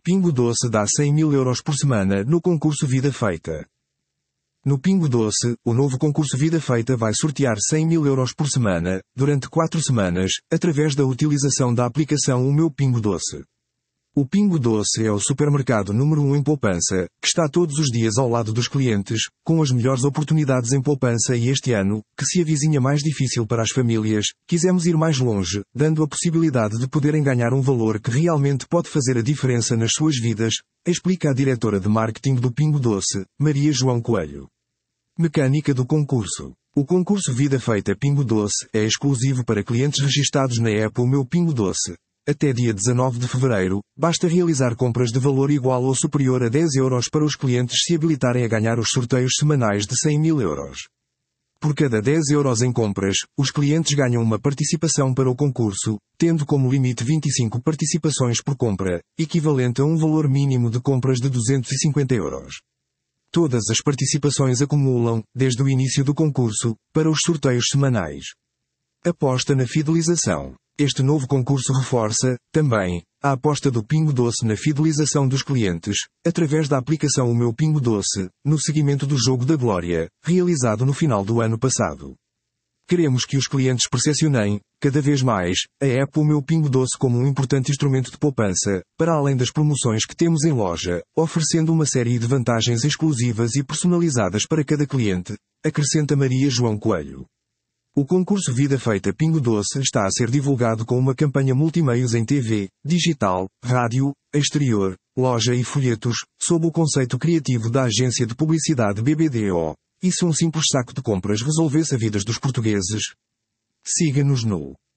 Pingo Doce dá 100.000 euros por semana no concurso Vida Feita. No Pingo Doce, o novo concurso Vida Feita vai sortear 100.000 euros por semana, durante 4 semanas, através da utilização da aplicação O Meu Pingo Doce. O Pingo Doce é o supermercado número 1 em poupança, que está todos os dias ao lado dos clientes, com as melhores oportunidades em poupança e este ano, que se avizinha mais difícil para as famílias, quisemos ir mais longe, dando a possibilidade de poderem ganhar um valor que realmente pode fazer a diferença nas suas vidas, explica a diretora de marketing do Pingo Doce, Maria João Coelho. Mecânica do concurso. O concurso Vida Feita Pingo Doce é exclusivo para clientes registados na app O Meu Pingo Doce. Até dia 19 de fevereiro, basta realizar compras de valor igual ou superior a 10 euros para os clientes se habilitarem a ganhar os sorteios semanais de 100.000 euros. Por cada 10 euros em compras, os clientes ganham uma participação para o concurso, tendo como limite 25 participações por compra, equivalente a um valor mínimo de compras de 250 euros. Todas as participações acumulam, desde o início do concurso, para os sorteios semanais. Aposta na fidelização. Este novo concurso reforça, também, a aposta do Pingo Doce na fidelização dos clientes, através da aplicação O Meu Pingo Doce, no seguimento do Jogo da Glória, realizado no final do ano passado. Queremos que os clientes percepcionem, cada vez mais, a app O Meu Pingo Doce como um importante instrumento de poupança, para além das promoções que temos em loja, oferecendo uma série de vantagens exclusivas e personalizadas para cada cliente, acrescenta Maria João Coelho. O concurso Vida Feita Pingo Doce está a ser divulgado com uma campanha multimeios em TV, digital, rádio, exterior, loja e folhetos, sob o conceito criativo da agência de publicidade BBDO. E se um simples saco de compras resolvesse a vida dos portugueses? Siga-nos no